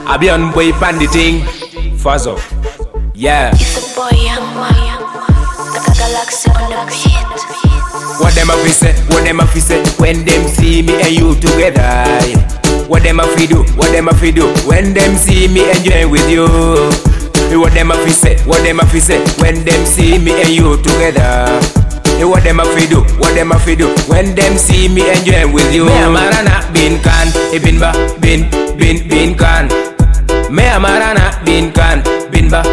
I be on boy pandy thing. Fazzo. Yeah. It's a boy, young man. Like a galaxy on the beat. What them a fi say? What them a fi say? When them see me and you together. Yeah. What them a fi do? What them a fi do? When them see me enjoying with you. What them a fi say? What them a fi say? When them see me and you together. What them a fi do? What them a fi do? When them see me enjoying with you. Me a marana bin kan, bin ba bin kan. Me a marana bin kan, bin ba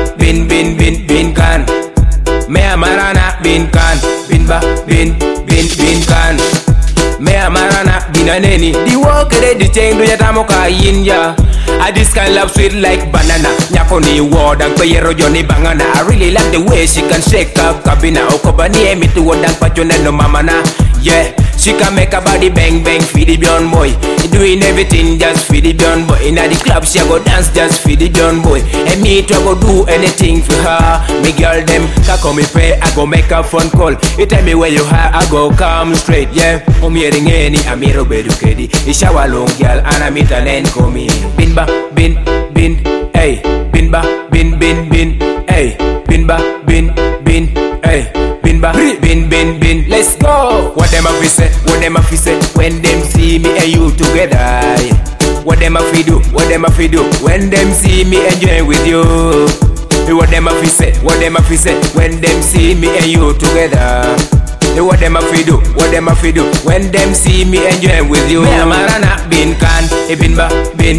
bin kan. Me a marana bin kan, bin ba bin kan. Me a marana bin aneni. The walk ready change do ya tamoka inja. I this kind love sweet like banana. Nyako ni wodang payero joni bangana. I really like the way she can shake up kabina. Okobani emi tu wodang pachona no mamana. Yeah, she can make a body bang bang for the beyond boy. Doing everything just for the beyond boy. In the club she go dance just for the beyond boy. And me to go do anything for her. Me girl them can call me pay. I go make a phone call. You tell me where you are, I go come straight. Yeah, I'm hearing any amiro bedukedi. It's shower long girl and I meet an end call me. Bin ba bin, hey. Bin ba bin, hey. Bin ba bin, hey. Bin ba bin. Let's go. What them a fi say? What them a fi say? When them see me and you together. Yeah. What them a fi do? What them a fi do? When them see me enjoying with you. What them a fi say? What them a fi say? When them see me and you together. What them a fi do? What them a fi do? When them see me enjoying with you. Me a marana bin kan, bin ba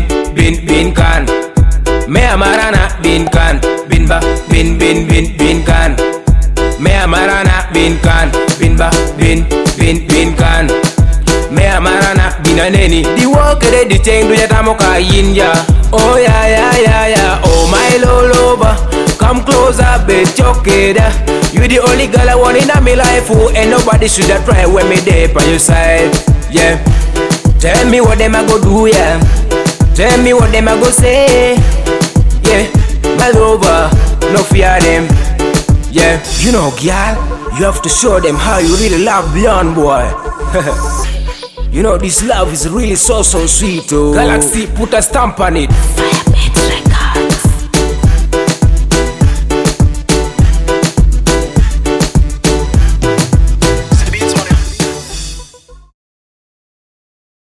bin kan. Me a marana bin kan, bin ba bin kan. Me a marana bin kan, bin ba bin kan. Me a marana bin aneni. The walk ready change do ya tamoka inja. Oh yeah. Oh my loloba, come closer, bet your kid. You the only girl I want in my life. Who ain't nobody should have try when me there by your side. Yeah. Tell me what them a go do, yeah. Tell me what them a go say. Yeah. My lover, no fear them. Yeah. You know, girl, you have to show them how you really love beyond boy. You know this love is really so sweet. Oh. Galaxy put a stamp on it.